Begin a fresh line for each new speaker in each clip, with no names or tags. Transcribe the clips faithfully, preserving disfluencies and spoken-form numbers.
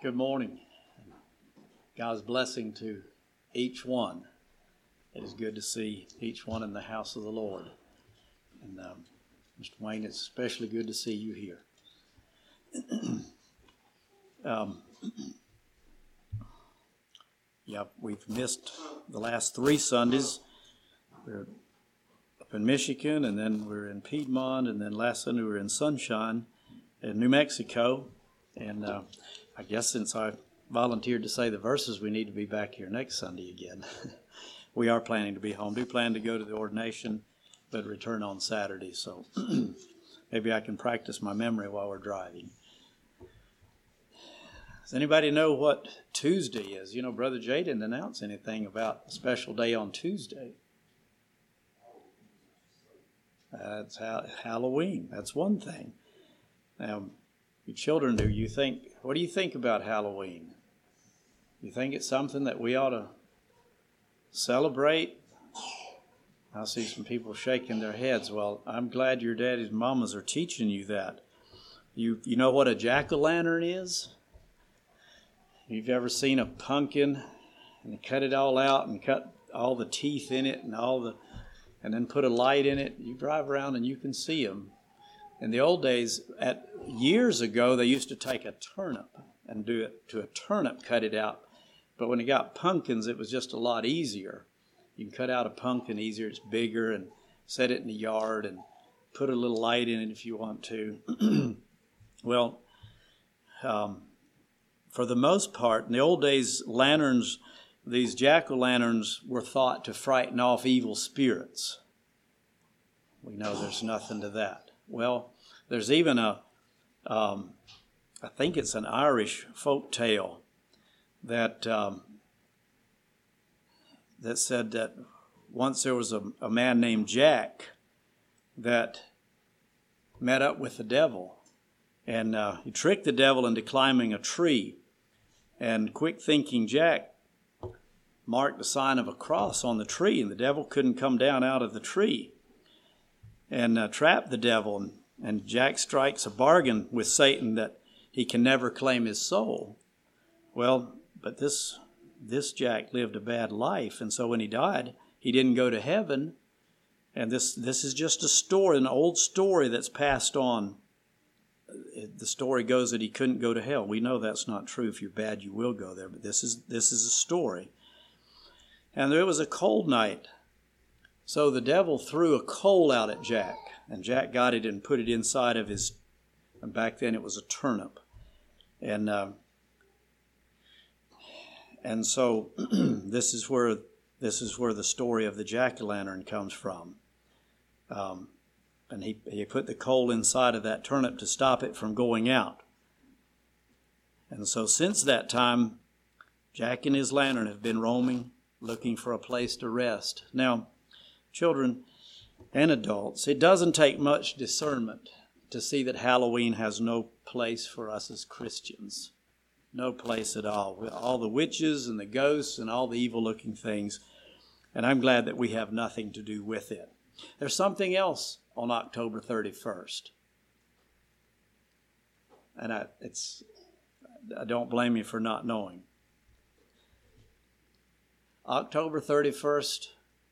Good morning. God's blessing to each one. It is good to see each one in the house of the Lord. And um, Mister Wayne, it's especially good to see you here. um, yeah, we've missed the last three Sundays. We're up in Michigan, and then we're in Piedmont, and then last Sunday we were in Sunshine in New Mexico. And uh, I guess since I volunteered to say the verses, we need to be back here next Sunday again. We are planning to be home. Do plan to go to the ordination, but return on Saturday. So maybe I can practice my memory while we're driving. Does anybody know what Tuesday is? You know, Brother Jay didn't announce anything about a special day on Tuesday. That's ha- Halloween. That's one thing. Now, you children, do you think, what do you think about Halloween? You think it's something that we ought to celebrate? I see some people shaking their heads. Well, I'm glad your daddies and mamas are teaching you that. You you know what a jack-o'-lantern is? You've ever seen a pumpkin and cut it all out and cut all the teeth in it and all the, and then put a light in it? You drive around and you can see them. In the old days, at years ago, they used to take a turnip and do it to a turnip, cut it out. But when you got pumpkins, it was just a lot easier. You can cut out a pumpkin easier. It's bigger, and set it in the yard and put a little light in it if you want to. Well, um, for the most part, in the old days, lanterns, these jack-o'-lanterns were thought to frighten off evil spirits. We know there's nothing to that. Well, there's even a, um, I think it's an Irish folk tale that um, that said that once there was a, a man named Jack that met up with the devil, and uh, he tricked the devil into climbing a tree. And quick-thinking Jack marked the sign of a cross on the tree, and the devil couldn't come down out of the tree. And uh, trap the devil, and, and Jack strikes a bargain with Satan that he can never claim his soul. Well, but this this Jack lived a bad life, and so when he died, he didn't go to heaven. And this this is just a story, an old story that's passed on. The story goes that he couldn't go to hell. We know that's not true. If you're bad, you will go there. But this is this is a story. And there was a cold night. So the devil threw a coal out at Jack, and Jack got it and put it inside of his, and back then it was a turnip. And uh, and so this is where this is where the story of the jack-o'-lantern comes from. Um, and he, he put the coal inside of that turnip to stop it from going out. And so since that time, Jack and his lantern have been roaming, looking for a place to rest. Now, children and adults, it doesn't take much discernment to see that Halloween has no place for us as Christians. No place at all. All the witches and the ghosts and all the evil-looking things. And I'm glad that we have nothing to do with it. There's something else on October thirty-first. And I, it's, I don't blame you for not knowing. October thirty-first,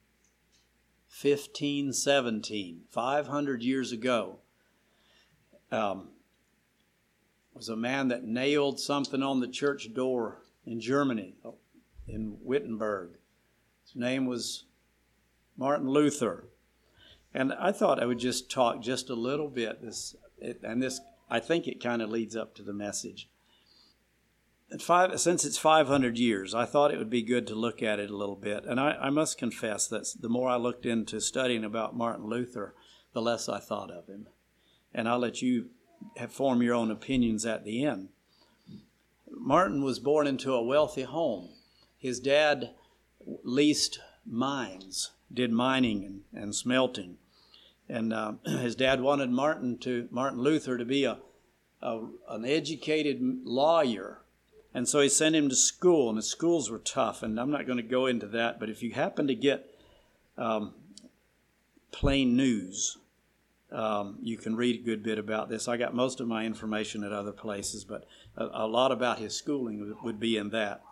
fifteen seventeen, five hundred years ago, um, was a man that nailed something on the church door in Germany, in Wittenberg. His name was Martin Luther. And I thought I would just talk just a little bit, this, it, and this, I think it kind of leads up to the message. At five, since it's five hundred years, I thought it would be good to look at it a little bit. And I, I must confess that the more I looked into studying about Martin Luther, the less I thought of him. And I'll let you have, form your own opinions at the end. Martin was born into a wealthy home. His dad leased mines, did mining and, and smelting. And uh, his dad wanted Martin to Martin Luther to be a, a an educated lawyer. And so he sent him to school, and the schools were tough. And I'm not going to go into that, but if you happen to get um, Plain News, Um, you can read a good bit about this. I got most of my information at other places, but a, a lot about his schooling would be in that.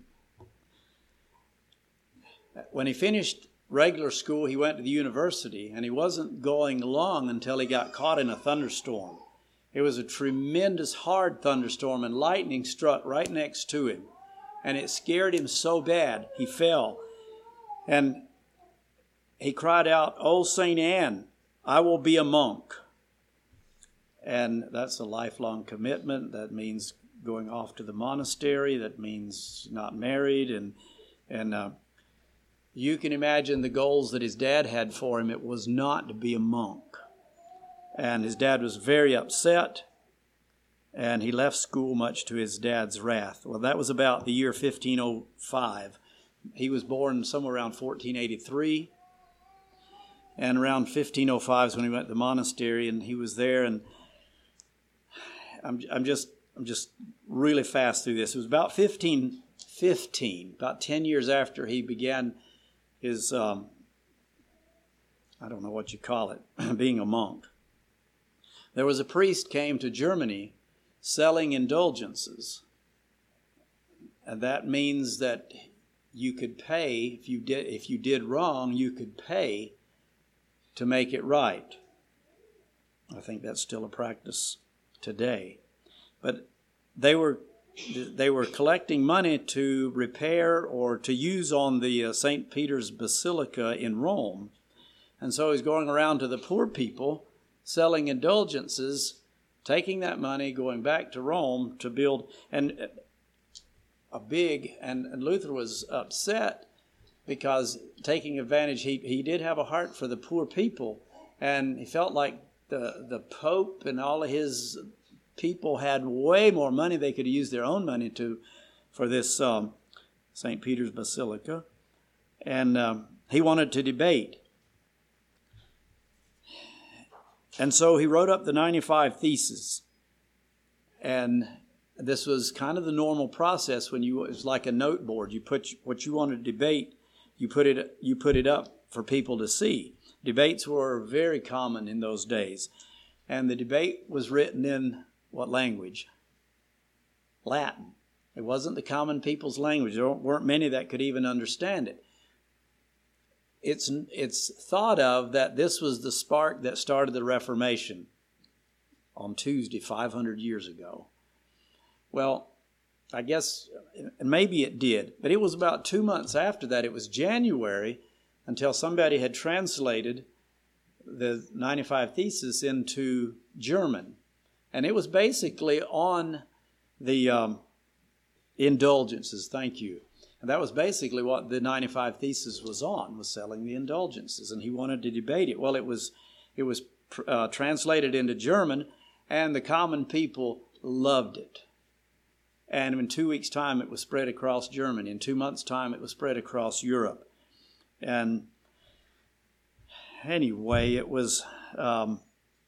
When he finished regular school, he went to the university, and he wasn't going long until he got caught in a thunderstorm. It was a tremendous, hard thunderstorm, and lightning struck right next to him. And it scared him so bad, he fell. And he cried out, "Oh, Saint Anne, I will be a monk." And that's a lifelong commitment. That means going off to the monastery. That means not married. And and uh, you can imagine the goals that his dad had for him. It was not to be a monk. And his dad was very upset. And he left school much to his dad's wrath. Well, that was about the year fifteen oh five. He was born somewhere around fourteen eighty-three. And around fifteen oh five is when he went to the monastery, and he was there. And I'm, I'm just, I'm just really fast through this. It was about fifteen fifteen, about ten years after he began his, um, I don't know what you call it, being a monk. There was a priest came to Germany selling indulgences, and that means that you could pay if you did if you did wrong, you could pay to make it right. I think that's still a practice today. But they were they were collecting money to repair or to use on the uh, Saint Peter's Basilica in Rome. And so he's going around to the poor people selling indulgences, taking that money, going back to Rome to build and a big and, and Luther was upset because taking advantage, he, he did have a heart for the poor people, and he felt like the, the Pope and all of his people had way more money. They could use their own money to for this um, Saint Peter's Basilica, and um, he wanted to debate. And so he wrote up the ninety-five Theses, and this was kind of the normal process when you, it was like a note board. You put what you wanted to debate, you put it you put it up for people to see. Debates were very common in those days. And the debate was written in what language? Latin. It wasn't the common people's language. There weren't many that could even understand it. It's, it's thought of that this was the spark that started the Reformation on Tuesday, five hundred years ago. Well, I guess maybe it did, but it was about two months after that. It was January until somebody had translated the ninety-five Theses into German. And it was basically on the um, indulgences, thank you. And that was basically what the ninety-five Theses was on, was selling the indulgences. And he wanted to debate it. Well, it was, it was uh, translated into German, and the common people loved it. And in two weeks' time, it was spread across Germany. In two months' time, it was spread across Europe. And anyway, it was, um,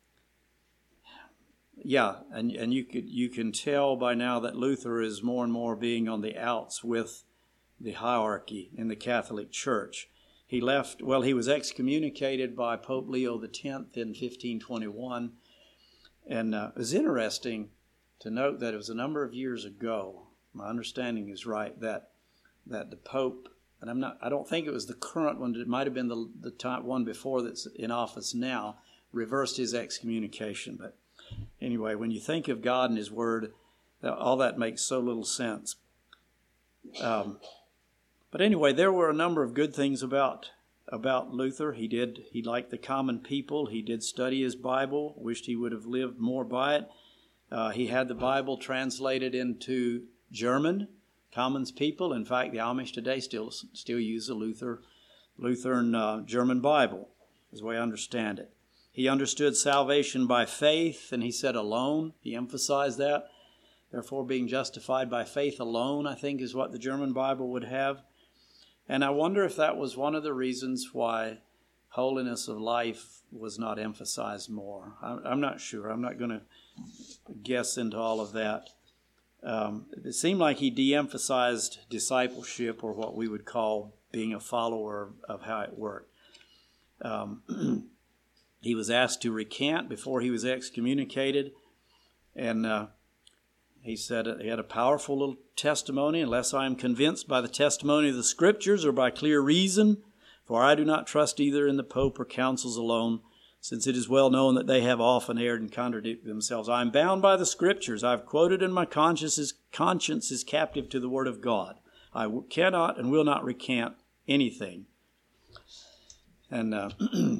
yeah, and, and you could you can tell by now that Luther is more and more being on the outs with the hierarchy in the Catholic Church. He left, well, he was excommunicated by Pope Leo the tenth in fifteen twenty-one. And uh, it was interesting to note that it was a number of years ago, my understanding is right, that that the Pope, and I'm not, I don't think it was the current one, it might have been the, the time, one before that's in office now, reversed his excommunication. But anyway, when you think of God and His Word, all that makes so little sense. Um, but anyway, there were a number of good things about about Luther. He did, he liked the common people. He did study his Bible, wished he would have lived more by it. Uh, he had the Bible translated into German, common people. In fact, the Amish today still still use a Luther, Lutheran uh, German Bible, is the way I understand it. He understood salvation by faith, and he said alone. He emphasized that. Therefore, being justified by faith alone, I think, is what the German Bible would have. And I wonder if that was one of the reasons why holiness of life was not emphasized more. I'm, I'm not sure. I'm not going to guess into all of that. Um, it seemed like he de-emphasized discipleship, or what we would call being a follower of how it worked. Um, He was asked to recant before he was excommunicated. And uh, he said he had a powerful little testimony. Unless I am convinced by the testimony of the Scriptures or by clear reason, for I do not trust either in the Pope or councils alone, since it is well known that they have often erred and contradicted themselves. I am bound by the Scriptures. I have quoted, and my conscience is, conscience is captive to the Word of God. I w- cannot and will not recant anything. And uh,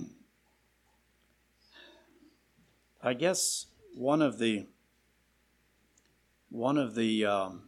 I guess one of the one of the um,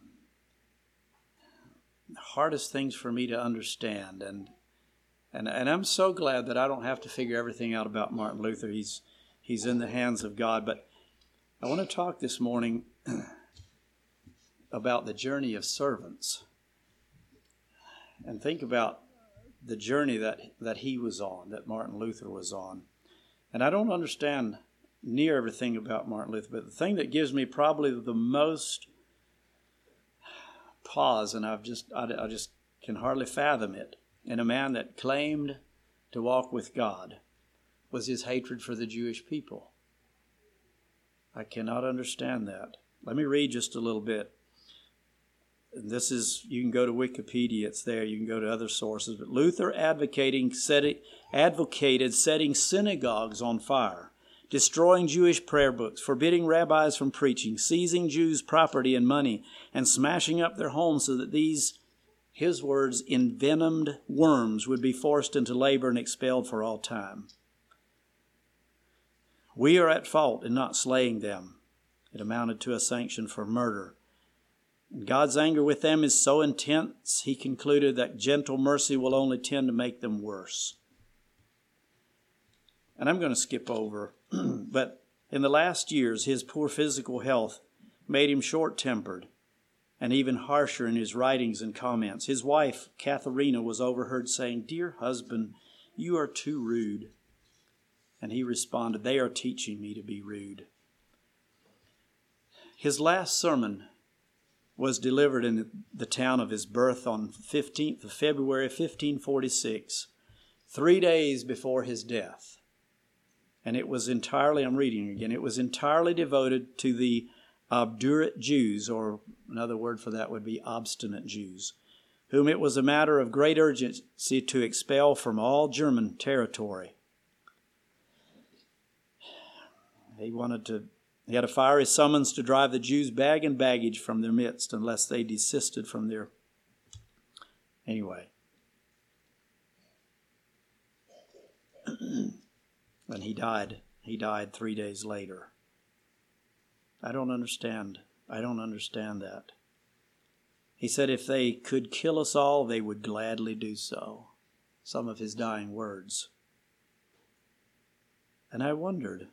hardest things for me to understand, and and and I'm so glad that I don't have to figure everything out about Martin Luther. He's he's in the hands of God. But I want to talk this morning about the journey of servants, and think about the journey that that he was on, that Martin Luther was on. And I don't understand near everything about Martin Luther, but the thing that gives me probably the most pause, and I've just I, I just can hardly fathom it, in a man that claimed to walk with God, was his hatred for the Jewish people. I cannot understand that. Let me read just a little bit. And this is, you can go to Wikipedia, it's there, you can go to other sources. But Luther advocating, setting, advocated setting synagogues on fire, destroying Jewish prayer books, forbidding rabbis from preaching, seizing Jews' property and money, and smashing up their homes so that these, his words, envenomed worms would be forced into labor and expelled for all time. We are at fault in not slaying them. It amounted to a sanction for murder. And God's anger with them is so intense, he concluded, that gentle mercy will only tend to make them worse. And I'm going to skip over, but in the last years, his poor physical health made him short-tempered and even harsher in his writings and comments. His wife, Katharina, was overheard saying, "Dear husband, you are too rude." And he responded, "They are teaching me to be rude." His last sermon was delivered in the town of his birth on fifteenth of February, fifteen forty-six, three days before his death. And it was entirely, I'm reading again, it was entirely devoted to the obdurate Jews, or another word for that would be obstinate Jews, whom it was a matter of great urgency to expel from all German territory. He wanted to, he had a fiery summons to drive the Jews bag and baggage from their midst unless they desisted from their, anyway. And he died. He died three days later. I don't understand. I don't understand that. He said if they could kill us all, they would gladly do so. Some of his dying words. And I wondered,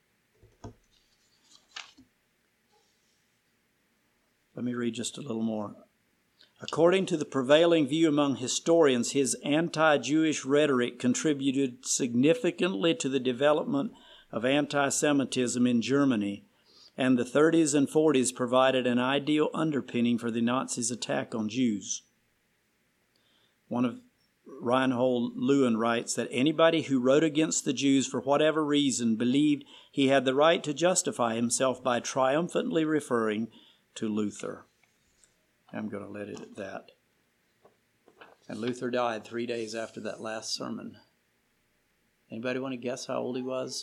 let me read just a little more. According to the prevailing view among historians, his anti-Jewish rhetoric contributed significantly to the development of anti-Semitism in Germany, and the thirties and forties provided an ideal underpinning for the Nazis' attack on Jews. One of Reinhold Lewin writes that anybody who wrote against the Jews for whatever reason believed he had the right to justify himself by triumphantly referring to Luther. I'm going to let it at that. And Luther died three days after that last sermon. Anybody want to guess how old he was?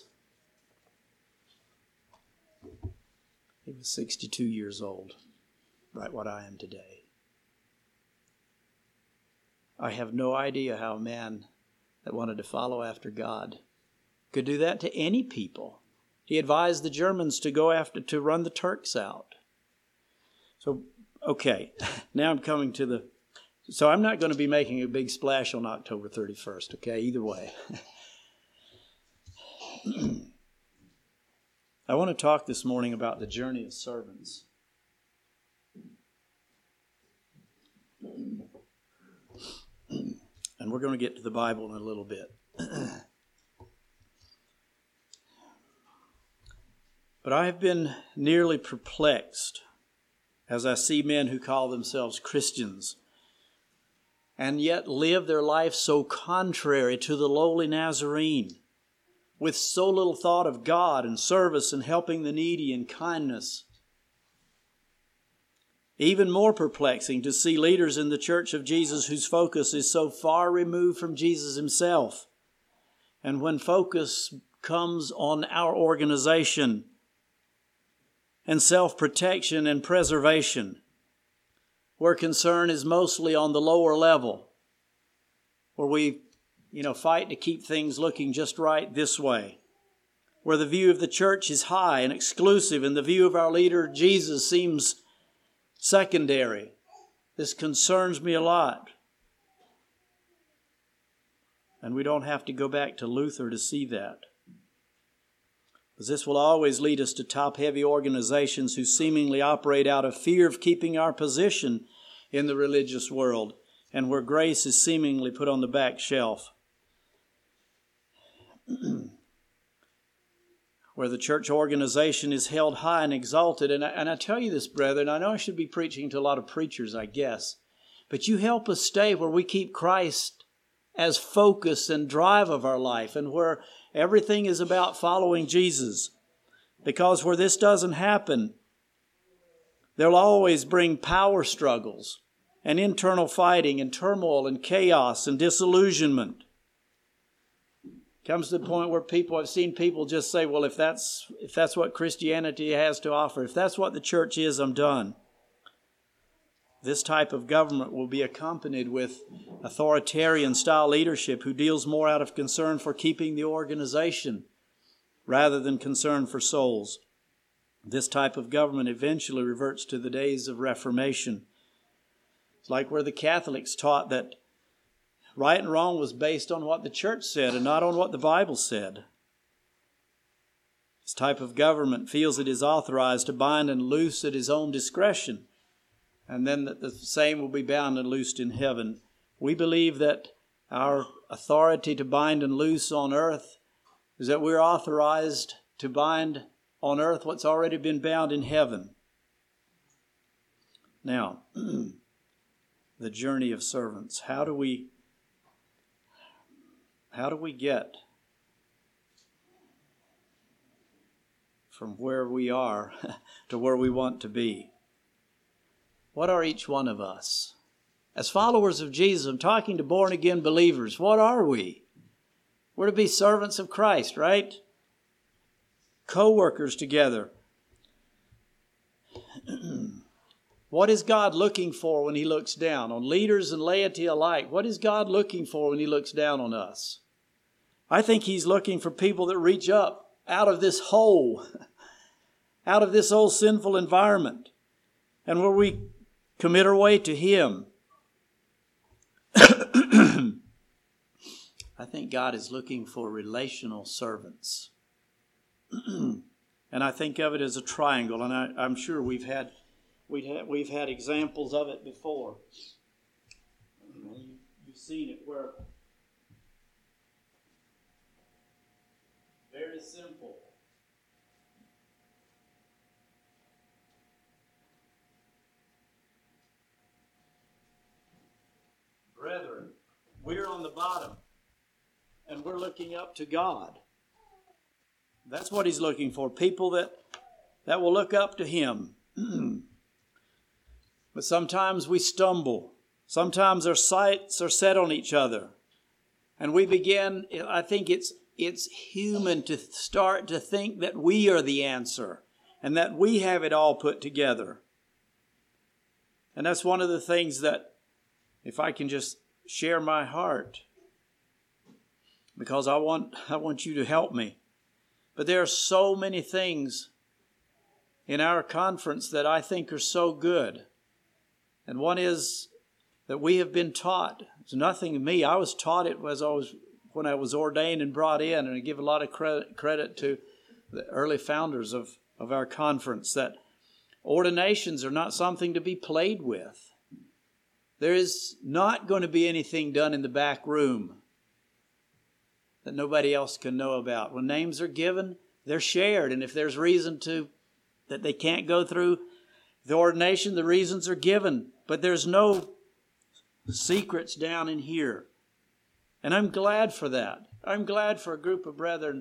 He was sixty-two years old, right what I am today. I have no idea how a man that wanted to follow after God could do that to any people. He advised the Germans to go after, to run the Turks out. So, okay, now I'm coming to the, so I'm not going to be making a big splash on October thirty-first, okay, either way. I want to talk this morning about the journey of servants. And we're going to get to the Bible in a little bit. But I have been nearly perplexed as I see men who call themselves Christians and yet live their life so contrary to the lowly Nazarene, with so little thought of God and service and helping the needy and kindness. Even more perplexing to see leaders in the Church of Jesus whose focus is so far removed from Jesus himself. And when focus comes on our organization and self-protection and preservation, where concern is mostly on the lower level, where we, you know, fight to keep things looking just right this way, where the view of the church is high and exclusive and the view of our leader Jesus seems secondary. This concerns me a lot. And we don't have to go back to Luther to see that. Because this will always lead us to top-heavy organizations who seemingly operate out of fear of keeping our position in the religious world, and where grace is seemingly put on the back shelf. Where the church organization is held high and exalted. And I, and I tell you this, brethren, I know I should be preaching to a lot of preachers, I guess, but you help us stay where we keep Christ as focus and drive of our life, and where everything is about following Jesus. Because where this doesn't happen, they'll always bring power struggles and internal fighting and turmoil and chaos and disillusionment. Comes to the point where people, I've seen people just say, well, if that's if that's what Christianity has to offer, if that's what the church is, I'm done. This type of government will be accompanied with authoritarian style leadership who deals more out of concern for keeping the organization rather than concern for souls. This type of government eventually reverts to the days of Reformation. It's like where the Catholics taught that right and wrong was based on what the church said and not on what the Bible said. This type of government feels it is authorized to bind and loose at his own discretion, and then that the same will be bound and loosed in heaven. We believe that our authority to bind and loose on earth is that we're authorized to bind on earth what's already been bound in heaven. Now, the journey of servants. How do we How do we get from where we are to where we want to be? What are each one of us? As followers of Jesus, I'm talking to born-again believers. What are we? We're to be servants of Christ, right? Co-workers together. What is God looking for when He looks down on leaders and laity alike? What is God looking for when He looks down on us? I think He's looking for people that reach up out of this hole, out of this old sinful environment, and where we commit our way to Him. I think God is looking for relational servants. And I think of it as a triangle, and I, I'm sure we've had, we've had we've had examples of it before. You've seen it where very simple. Brethren, we're on the bottom, and we're looking up to God. That's what He's looking for, people that, that will look up to Him. But sometimes we stumble. Sometimes our sights are set on each other. And we begin, I think it's it's human to start to think that we are the answer and that we have it all put together. And that's one of the things that, if I can just share my heart, because I want I want you to help me. But there are so many things in our conference that I think are so good. And one is that we have been taught. It's nothing to me. I was taught it as I was when I was ordained and brought in, and I give a lot of credit, credit to the early founders of, of our conference, that ordinations are not something to be played with. There is not going to be anything done in the back room that nobody else can know about. When names are given, they're shared, and if there's reason to that they can't go through the ordination, the reasons are given. But there's no secrets down in here. And I'm glad for that. I'm glad for a group of brethren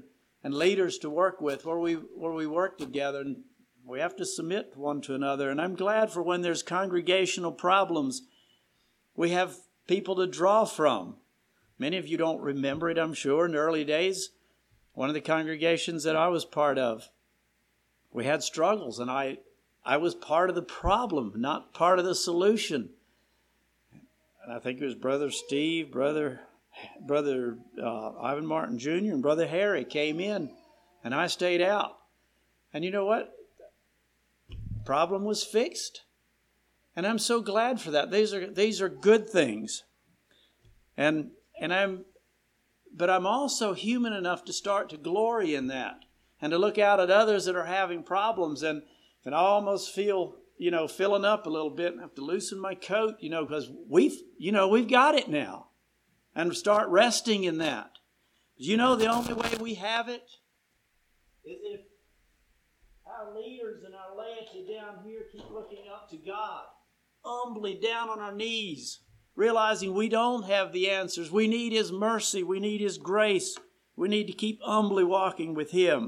and leaders to work with, where we where we work together, and we have to submit one to another. And I'm glad for when there's congregational problems, we have people to draw from. Many of you don't remember it, I'm sure, in the early days. One of the congregations that I was part of, we had struggles, and I, I was part of the problem, not part of the solution. And I think it was Brother Steve, Brother, Brother uh, Ivan Martin Junior, and Brother Harry came in, and I stayed out. And you know what? The problem was fixed. And I'm so glad for that. These are these are good things. And and I'm but I'm also human enough to start to glory in that and to look out at others that are having problems, and, and I almost feel, you know, filling up a little bit and have to loosen my coat, you know, because we've, you know, we've got it now, and start resting in that. You know, the only way we have it is if our leaders and our laity down here keep looking up to God, humbly down on our knees, realizing we don't have the answers. We need His mercy. We need His grace. We need to keep humbly walking with Him.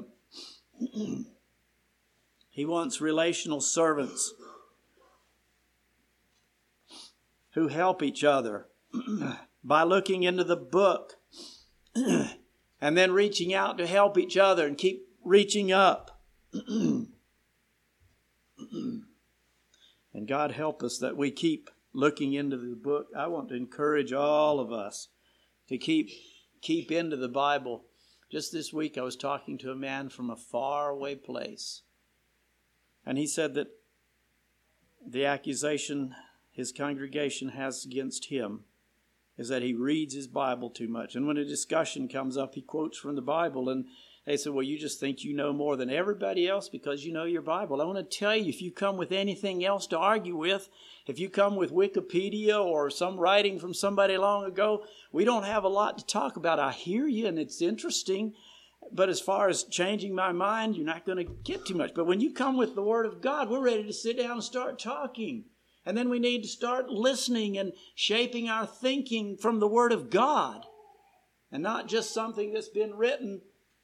He wants relational servants who help each other by looking into the book and then reaching out to help each other and keep reaching up. And God help us that we keep looking into the book. I want to encourage all of us to keep keep into the Bible. Just this week I was talking to a man from a faraway place, and he said that the accusation his congregation has against him is that he reads his Bible too much. And when a discussion comes up, he quotes from the Bible, and they said, well, you just think you know more than everybody else because you know your Bible. I want to tell you, if you come with anything else to argue with, if you come with Wikipedia or some writing from somebody long ago, we don't have a lot to talk about. I hear you, and it's interesting, but as far as changing my mind, you're not going to get too much. But when you come with the Word of God, we're ready to sit down and start talking. And then we need to start listening and shaping our thinking from the Word of God, and not just something that's been written.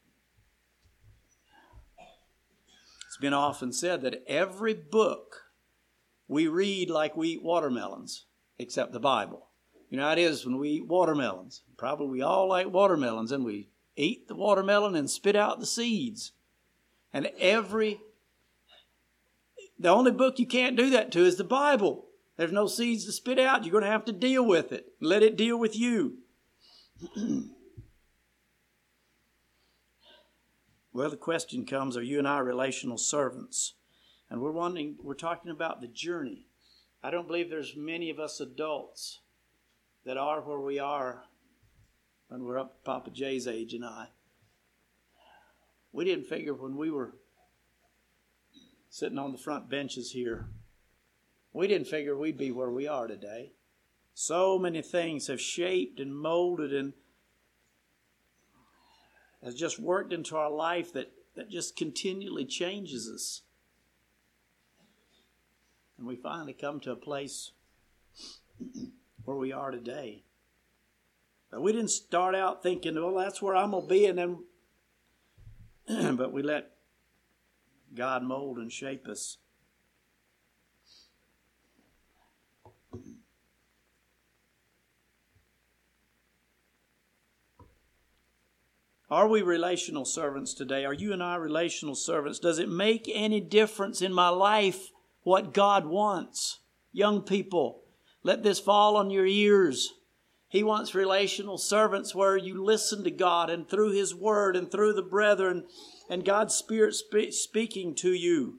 It's been often said that every book we read like we eat watermelons, except the Bible. You know how it is when we eat watermelons. Probably we all like watermelons, and we eat the watermelon and spit out the seeds. And every, the only book you can't do that to is the Bible. There's no seeds to spit out. You're going to have to deal with it. Let it deal with you. Well, the question comes, are you and I relational servants? And we're wanting, we're talking about the journey. I don't believe there's many of us adults that are where we are when we're up to Papa Jay's age and I. We didn't figure when we were sitting on the front benches here, we didn't figure we'd be where we are today. So many things have shaped and molded and has just worked into our life that, that just continually changes us. And we finally come to a place where we are today. But we didn't start out thinking, well, that's where I'm going to be, and then, but we let God mold and shape us. Are we relational servants today? Are you and I relational servants? Does it make any difference in my life what God wants? Young people, let this fall on your ears. He wants relational servants where you listen to God and through His Word and through the brethren and God's Spirit spe- speaking to you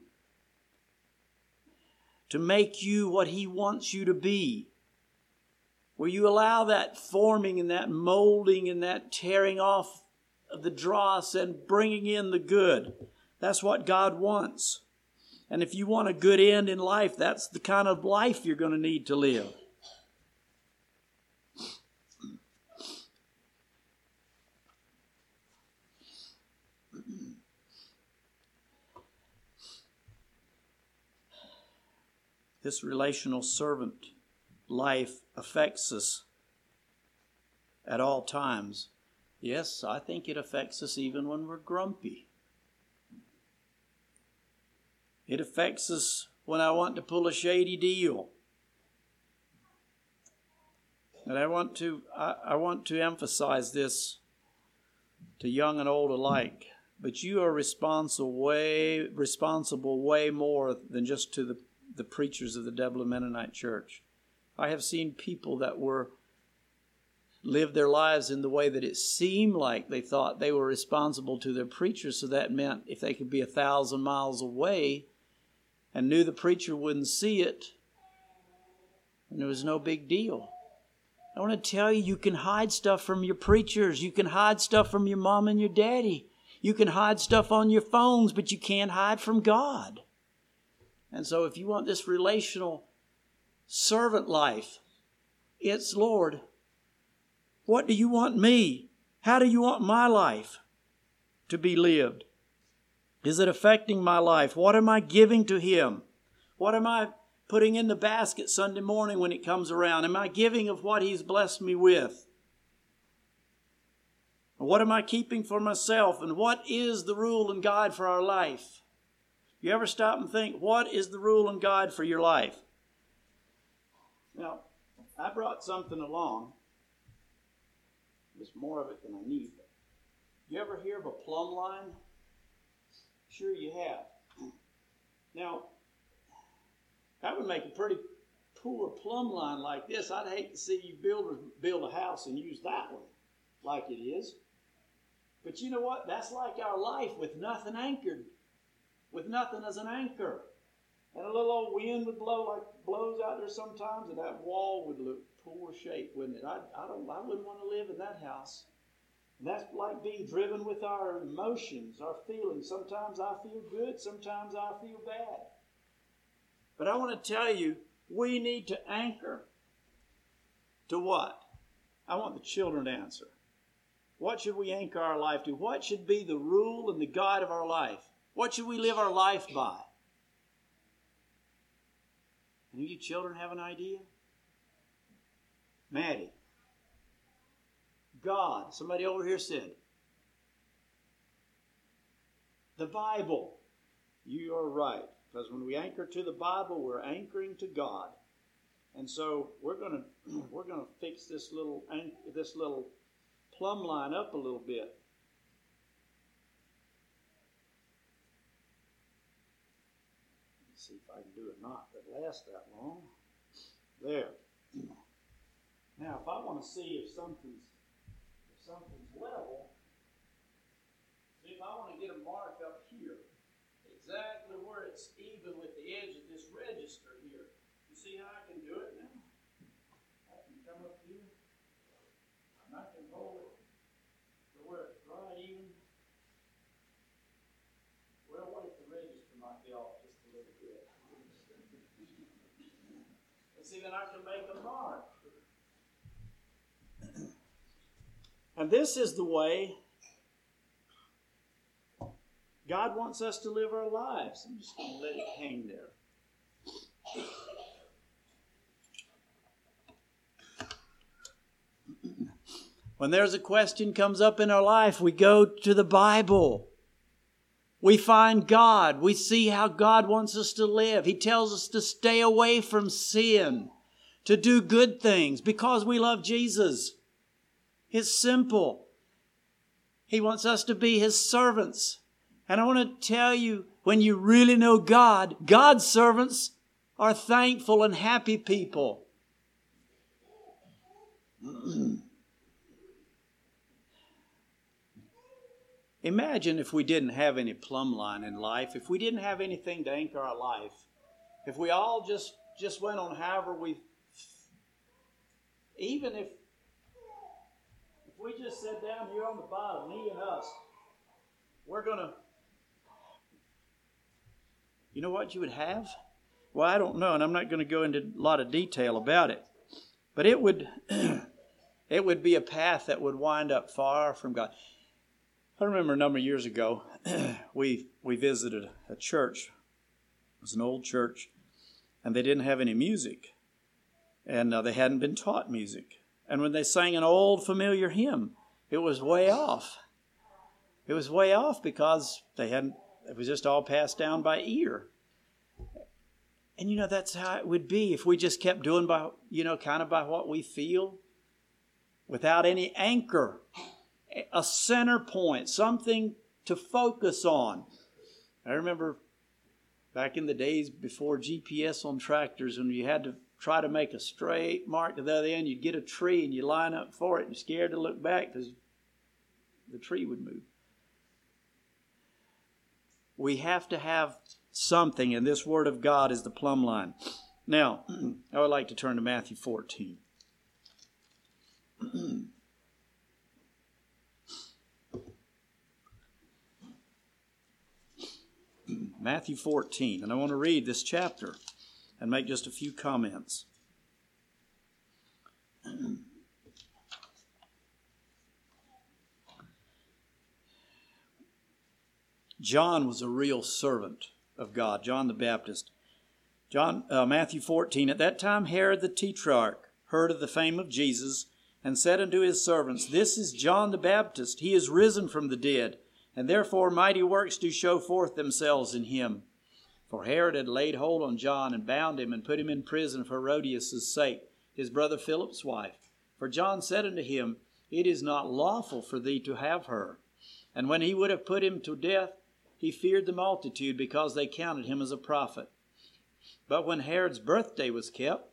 to make you what He wants you to be. Where you allow that forming and that molding and that tearing off of the dross and bringing in the good. That's what God wants. And if you want a good end in life, that's the kind of life you're going to need to live. This relational servant life affects us at all times. Yes, I think it affects us even when we're grumpy. It affects us when I want to pull a shady deal. And I want to I, I want to emphasize this to young and old alike. But you are responsible way responsible way more than just to the, the preachers of the Dublin Mennonite Church. I have seen people that were lived their lives in the way that it seemed like they thought they were responsible to their preacher, so that meant if they could be a thousand miles away and knew the preacher wouldn't see it, and it was no big deal. I want to tell you, you can hide stuff from your preachers. You can hide stuff from your mom and your daddy. You can hide stuff on your phones, but you can't hide from God. And so if you want this relational servant life, it's, Lord, what do you want me? How do you want my life to be lived? Is it affecting my life? What am I giving to Him? What am I putting in the basket Sunday morning when it comes around? Am I giving of what He's blessed me with? What am I keeping for myself? And what is the rule and guide for our life? You ever stop and think, what is the rule and guide for your life? Now, I brought something along. There's more of it than I need. You ever hear of a plumb line? Sure you have. Now, that would make a pretty poor plumb line like this. I'd hate to see you build, build a house and use that one like it is. But you know what? That's like our life with nothing anchored, with nothing as an anchor. And a little old wind would blow like blows out there sometimes, and that wall would look poor shape, wouldn't it? I, I don't. I wouldn't want to live in that house. And that's like being driven with our emotions, our feelings. Sometimes I feel good, sometimes I feel bad. But I want to tell you, we need to anchor to what? I want the children to answer. What should we anchor our life to? What should be the rule and the guide of our life? What should we live our life by? Any of you children have an idea? Maddie. God. Somebody over here said. The Bible. You are right. Because when we anchor to the Bible, we're anchoring to God. And so we're going to we're going to fix this little this little plumb line up a little bit. Let's see if I can do a knot that lasts that long. There. Now, if I want to see if something's if something's level, see if I want to get a mark up here, exactly where it's even with the edge of this register here. You see how I can do it now? I can come up here, and I can hold it to where it's right even. Well, what if the register might be off just a little bit? And see, then I can make a mark. And this is the way God wants us to live our lives. I'm just going to let it hang there. When there's a question comes up in our life, we go to the Bible. We find God. We see how God wants us to live. He tells us to stay away from sin, to do good things because we love Jesus. It's simple. He wants us to be His servants. And I want to tell you, when you really know God, God's servants are thankful and happy people. Imagine if we didn't have any plumb line in life, if we didn't have anything to anchor our life, if we all just, just went on however we, even if, if we just sat down here on the bottom, me and us, we're going to, you know what you would have? Well, I don't know, and I'm not going to go into a lot of detail about it. But it would it would be a path that would wind up far from God. I remember a number of years ago, we we visited a church. It was an old church, and they didn't have any music. And uh, they hadn't been taught music. And when they sang an old familiar hymn, it was way off. It was way off because they hadn't, it was just all passed down by ear. And you know, that's how it would be if we just kept doing by, you know, kind of by what we feel, without any anchor, a center point, something to focus on. I remember back in the days before G P S on tractors, when you had to try to make a straight mark to the other end, you'd get a tree and you line up for it, and you're scared to look back because the tree would move. We have to have something, and this Word of God is the plumb line. Now, I would like to turn to Matthew fourteen. Matthew fourteen, and I want to read this chapter and make just a few comments. John was a real servant of God, John the Baptist. John, uh, Matthew fourteen, at that time Herod the Tetrarch heard of the fame of Jesus, and said unto his servants, This is John the Baptist. He is risen from the dead, and therefore mighty works do show forth themselves in him. For Herod had laid hold on John, and bound him, and put him in prison for Herodias' sake, his brother Philip's wife. For John said unto him, It is not lawful for thee to have her. And when he would have put him to death, he feared the multitude, because they counted him as a prophet. But when Herod's birthday was kept,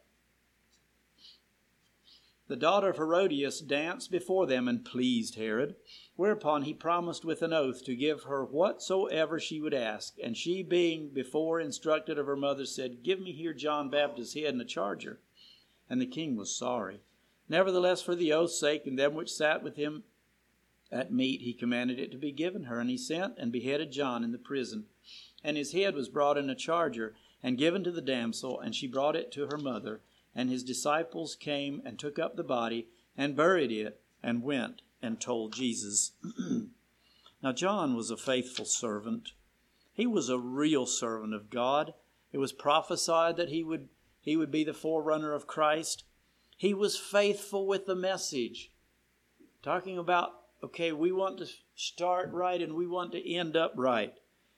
the daughter of Herodias danced before them and pleased Herod. Whereupon he promised with an oath to give her whatsoever she would ask. And she, being before instructed of her mother, said, Give me here John Baptist's head and a charger. And the king was sorry. Nevertheless, for the oath's sake, and them which sat with him at meat, he commanded it to be given her. And he sent and beheaded John in the prison. And his head was brought in a charger, and given to the damsel, and she brought it to her mother. And his disciples came and took up the body and buried it, and went and told Jesus. Now John was a faithful servant. He was a real servant of God. It was prophesied that he would, he would be the forerunner of Christ. He was faithful with the message. Talking about, okay, we want to start right and we want to end up right.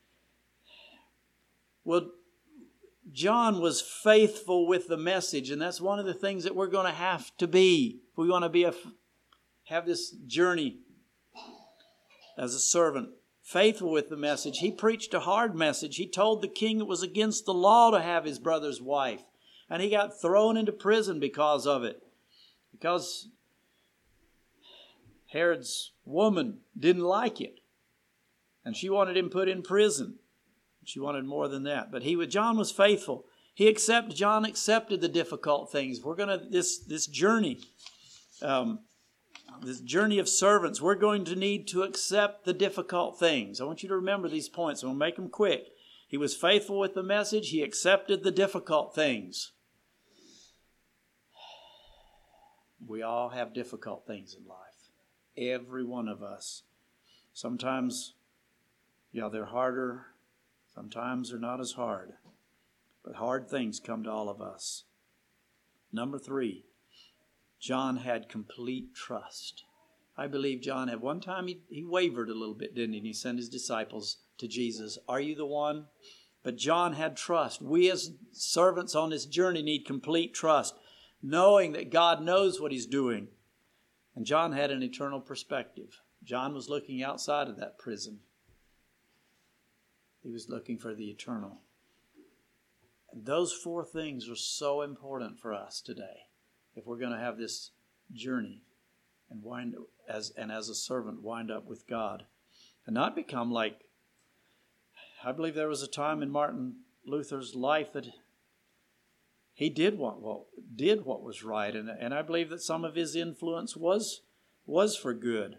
Well, John was faithful with the message, and that's one of the things that we're going to have to be. If we want to be a, have this journey as a servant, faithful with the message. He preached a hard message. He told the king it was against the law to have his brother's wife, and he got thrown into prison because of it. Because Herod's woman didn't like it, and she wanted him put in prison. She wanted more than that. But he, John was faithful. He accepted, John accepted the difficult things. We're going to, this, this journey, um, this journey of servants, we're going to need to accept the difficult things. I want you to remember these points. I'm going to make them quick. He was faithful with the message. He accepted the difficult things. We all have difficult things in life. Every one of us. Sometimes, yeah, they're harder. Sometimes they're not as hard, but hard things come to all of us. Number three, John had complete trust. I believe John had one time, he, he wavered a little bit, didn't he? And he sent his disciples to Jesus. Are you the one? But John had trust. We as servants on this journey need complete trust, knowing that God knows what he's doing. And John had an eternal perspective. John was looking outside of that prison. He was looking for the eternal. And those four things are so important for us today if we're going to have this journey and wind as and as a servant wind up with God and not become like, I believe there was a time in Martin Luther's life that he did what well, did what was right, and and I believe that some of his influence was was for good.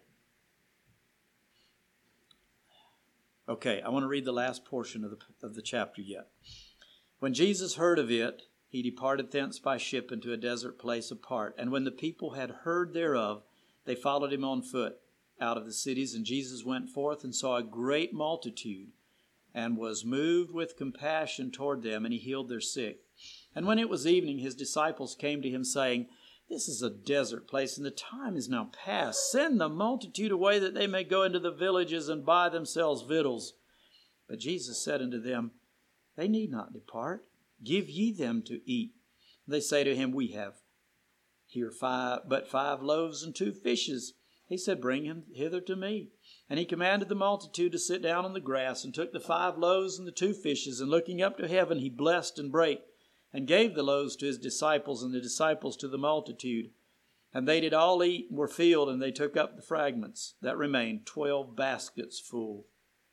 Okay, I want to read the last portion of the, of the chapter yet. When Jesus heard of it, he departed thence by ship into a desert place apart. And when the people had heard thereof, they followed him on foot out of the cities. And Jesus went forth and saw a great multitude, and was moved with compassion toward them, and he healed their sick. And when it was evening, his disciples came to him, saying, This is a desert place, and the time is now past. Send the multitude away, that they may go into the villages and buy themselves victuals. But Jesus said unto them, They need not depart. Give ye them to eat. They say to him, We have here five, but five loaves and two fishes. He said, Bring him hither to me. And he commanded the multitude to sit down on the grass, and took the five loaves and the two fishes, and looking up to heaven, he blessed and brake, and gave the loaves to his disciples, and the disciples to the multitude. And they did all eat, and were filled, and they took up the fragments that remained, twelve baskets full.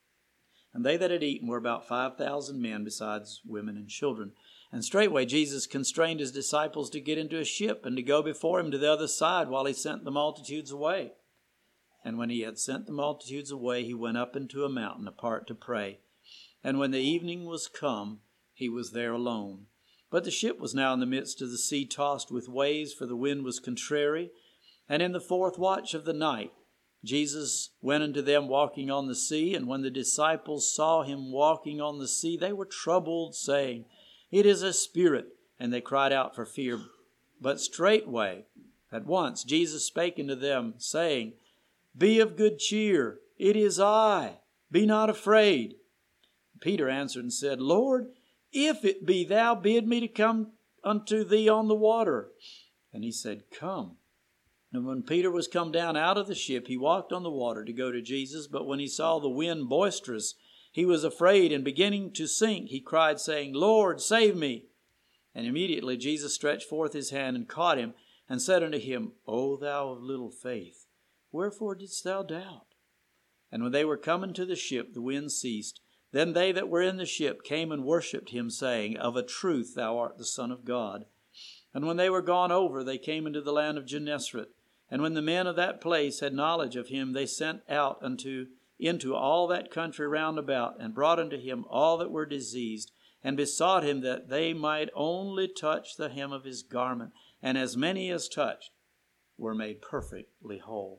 And they that had eaten were about five thousand men, besides women and children. And straightway Jesus constrained his disciples to get into a ship, and to go before him to the other side, while he sent the multitudes away. And when he had sent the multitudes away, he went up into a mountain apart to pray. And when the evening was come, he was there alone. But the ship was now in the midst of the sea, tossed with waves, for the wind was contrary. And in the fourth watch of the night, Jesus went unto them walking on the sea. And when the disciples saw him walking on the sea, they were troubled, saying, It is a spirit. And they cried out for fear. But straightway, at once, Jesus spake unto them, saying, Be of good cheer, it is I, be not afraid. Peter answered and said, Lord, if it be thou, bid me to come unto thee on the water. And he said, Come. And when Peter was come down out of the ship, he walked on the water to go to Jesus. But when he saw the wind boisterous, he was afraid, and beginning to sink, he cried, saying, Lord, save me. And immediately Jesus stretched forth his hand and caught him, and said unto him, O thou of little faith, wherefore didst thou doubt? And when they were come into the ship, the wind ceased. Then they that were in the ship came and worshipped him, saying, Of a truth thou art the Son of God. And when they were gone over, they came into the land of Gennesaret. And when the men of that place had knowledge of him, they sent out unto into all that country round about, and brought unto him all that were diseased, and besought him that they might only touch the hem of his garment. And as many as touched were made perfectly whole.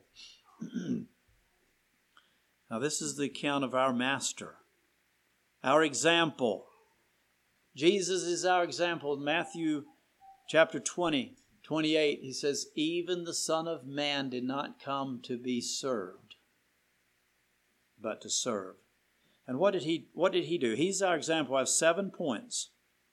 Now this is the account of our Master, our example. Jesus is our example. In Matthew chapter twenty, twenty-eight, he says, Even the Son of Man did not come to be served, but to serve. And what did he, what did he do? He's our example. I have seven points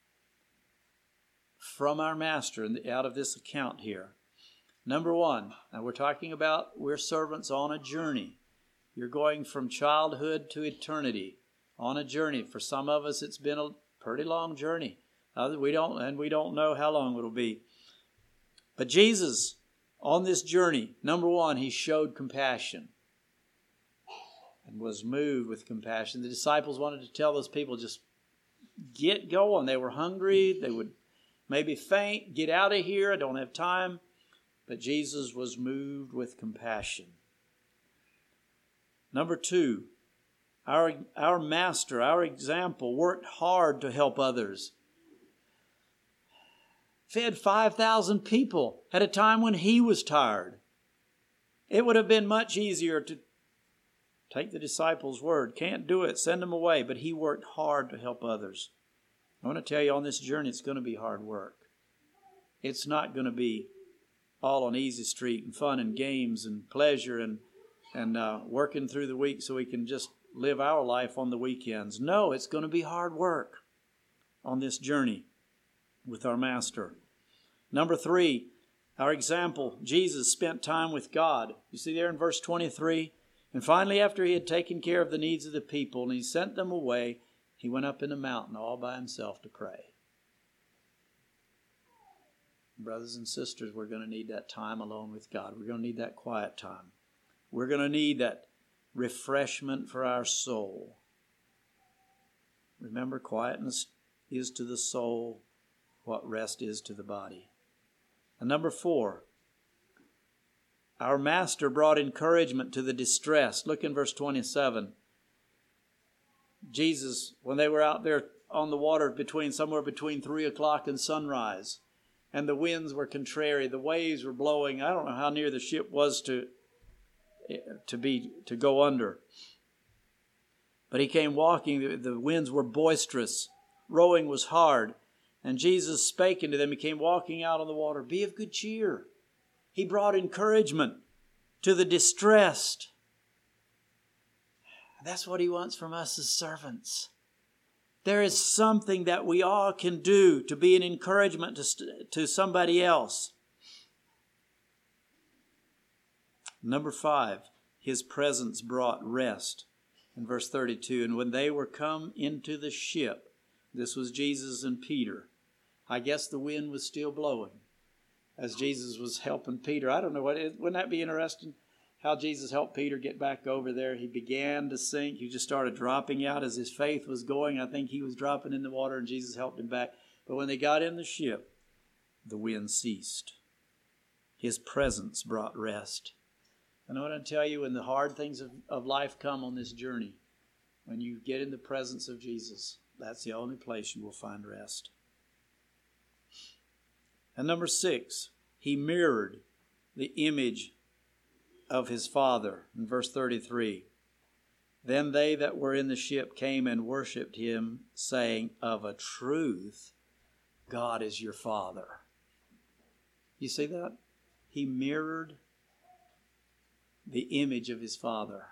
from our Master out of this account here. Number one, now we're talking about we're servants on a journey. You're going from childhood to eternity on a journey. For some of us, it's been a pretty long journey. Others, we don't, and we don't know how long it'll be. But Jesus, on this journey, number one, he showed compassion and was moved with compassion. The disciples wanted to tell those people, just get going. They were hungry. They would maybe faint. Get out of here. I don't have time. But Jesus was moved with compassion. Number two, our, our Master, our example, worked hard to help others. Fed five thousand people at a time when he was tired. It would have been much easier to take the disciples' word. Can't do it. Send them away. But he worked hard to help others. I want to tell you, on this journey, it's going to be hard work. It's not going to be all on easy street and fun and games and pleasure and, and uh, working through the week so we can just live our life on the weekends. No, it's going to be hard work on this journey with our Master. Number three, our example, Jesus spent time with God. You see there in verse twenty-three, and finally after he had taken care of the needs of the people and he sent them away, he went up in a mountain all by himself to pray. Brothers and sisters, we're going to need that time alone with God. We're going to need that quiet time. We're going to need that refreshment for our soul. Remember, quietness is to the soul what rest is to the body. And number four, our Master brought encouragement to the distressed. Look in verse twenty-seven. Jesus, when they were out there on the water between somewhere between three o'clock and sunrise, and the winds were contrary, the waves were blowing. I don't know how near the ship was to to be to go under. But he came walking. The, the winds were boisterous. Rowing was hard. And Jesus spake unto them. He came walking out on the water. Be of good cheer. He brought encouragement to the distressed. That's what he wants from us as servants. There is something that we all can do to be an encouragement to, to somebody else. Number five, his presence brought rest. In verse thirty-two, and when they were come into the ship, this was Jesus and Peter. I guess the wind was still blowing as Jesus was helping Peter. I don't know what it is. Wouldn't that be interesting? How Jesus helped Peter get back over there. He began to sink. He just started dropping out as his faith was going. I think he was dropping in the water and Jesus helped him back. But when they got in the ship, the wind ceased. His presence brought rest. I know what I tell you, when the hard things of, of life come on this journey, when you get in the presence of Jesus, that's the only place you will find rest. And number six, he mirrored the image of his Father. In verse thirty-three, then they that were in the ship came and worshipped him, saying, of a truth, God is your Father. You see that? He mirrored the image of his Father.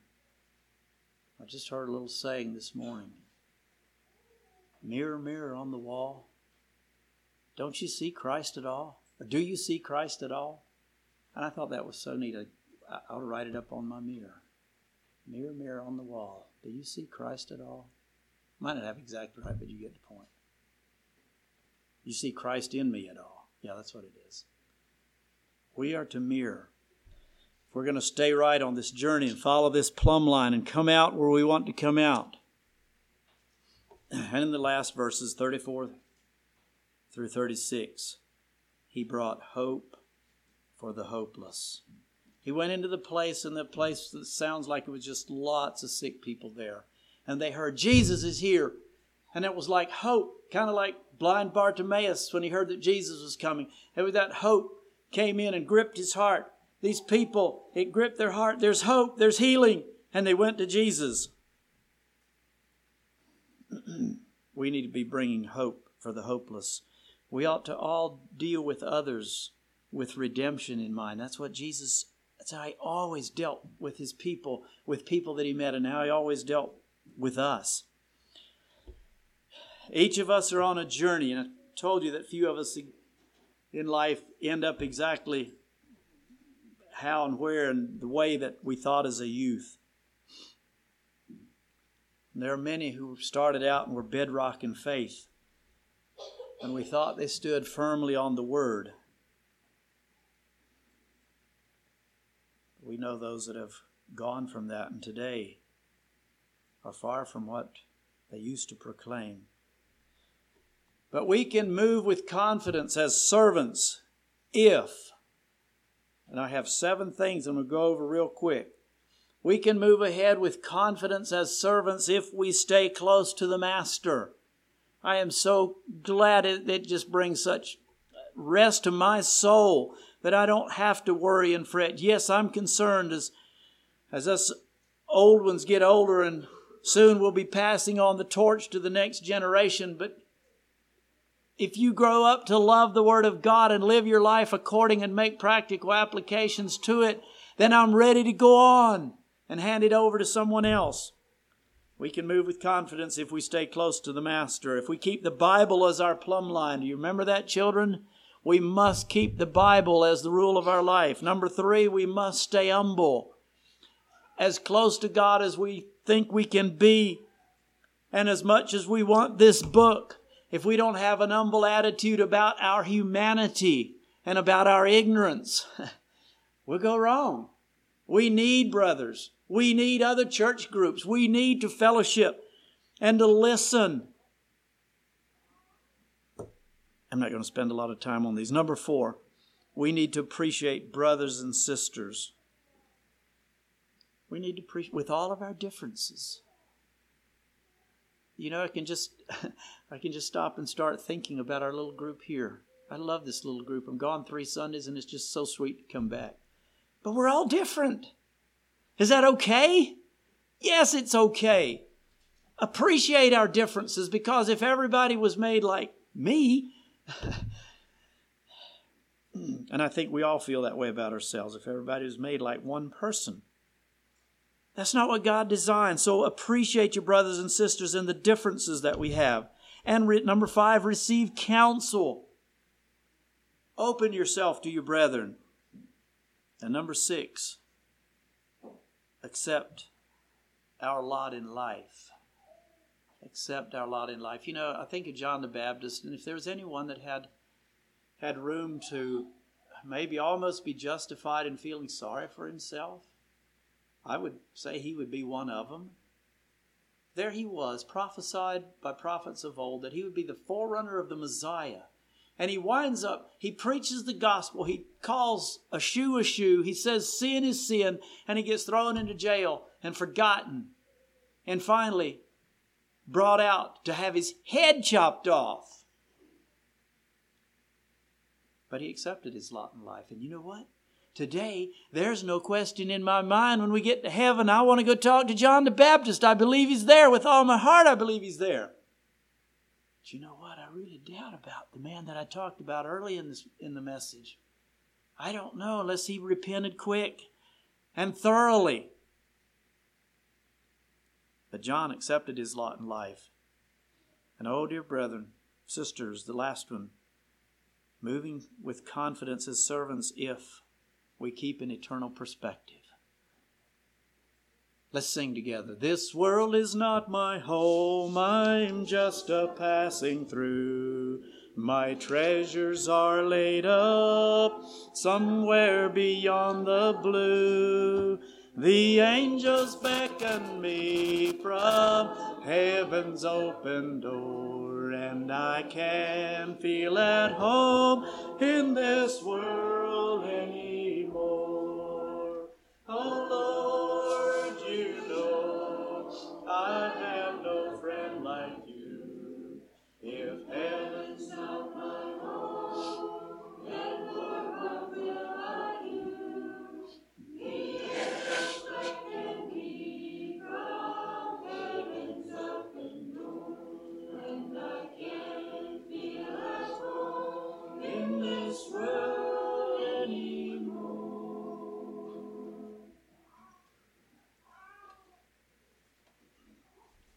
I just heard a little saying this morning. Mirror, mirror on the wall, don't you see Christ at all? Or do you see Christ at all? And I thought that was so neat. I, I ought to write it up on my mirror. Mirror, mirror on the wall, do you see Christ at all? Might not have exactly right, but you get the point. You see Christ in me at all? Yeah, that's what it is. We are to mirror. If we're going to stay right on this journey and follow this plumb line and come out where we want to come out. And in the last verses, thirty-four through thirty-six, he brought hope for the hopeless. He went into the place, and the place that sounds like it was just lots of sick people there. And they heard, Jesus is here. And it was like hope, kind of like blind Bartimaeus when he heard that Jesus was coming. And with that hope came in and gripped his heart. These people, it gripped their heart. There's hope, there's healing. And they went to Jesus. We need to be bringing hope for the hopeless. We ought to all deal with others with redemption in mind. That's what Jesus, that's how he always dealt with his people, with people that he met, and how he always dealt with us. Each of us are on a journey, and I told you that few of us in life end up exactly how and where and the way that we thought as a youth. And there are many who started out and were bedrock in faith, and we thought they stood firmly on the Word. We know those that have gone from that and today are far from what they used to proclaim. But we can move with confidence as servants if, and I have seven things I'm going to go over real quick. We can move ahead with confidence as servants if we stay close to the Master. I am so glad it, it just brings such rest to my soul that I don't have to worry and fret. Yes, I'm concerned as, as us old ones get older, and soon we'll be passing on the torch to the next generation. But if you grow up to love the Word of God and live your life according and make practical applications to it, then I'm ready to go on and hand it over to someone else. We can move with confidence if we stay close to the Master. If we keep the Bible as our plumb line. Do you remember that, children? We must keep the Bible as the rule of our life. Number three, we must stay humble. As close to God as we think we can be, and as much as we want this book, if we don't have an humble attitude about our humanity and about our ignorance, we'll go wrong. We need brothers. We need other church groups. We need to fellowship and to listen. I'm not going to spend a lot of time on these. Number four, we need to appreciate brothers and sisters. We need to appreciate with all of our differences. You know, I can just I can just stop and start thinking about our little group here. I love this little group. I'm gone three Sundays, and it's just so sweet to come back. But we're all different. Is that okay? Yes, it's okay. Appreciate our differences, because if everybody was made like me. And I think we all feel that way about ourselves if everybody was made like one person. That's not what God designed. So appreciate your brothers and sisters and the differences that we have. And re- number five, receive counsel. Open yourself to your brethren. And number six, accept our lot in life. Accept our lot in life. You know, I think of John the Baptist, and if there was anyone that had had room to maybe almost be justified in feeling sorry for himself, I would say he would be one of them. There he was, prophesied by prophets of old that he would be the forerunner of the Messiah. And he winds up, he preaches the gospel, he calls a shoe a shoe, he says sin is sin, and he gets thrown into jail and forgotten. And finally, brought out to have his head chopped off. But he accepted his lot in life. And you know what? Today, there's no question in my mind when we get to heaven, I want to go talk to John the Baptist. I believe he's there. With all my heart, I believe he's there. But you know what? I really doubt about the man that I talked about early in this in the message. I don't know unless he repented quick and thoroughly. But John accepted his lot in life. And oh, dear brethren, sisters, the last one, moving with confidence as servants if we keep an eternal perspective. Let's sing together. This world is not my home, I'm just a passing through. My treasures are laid up somewhere beyond the blue. The angels beckon me from heaven's open door, and I can feel at home in this world anymore. Oh Lord, you know I have no friend like you. If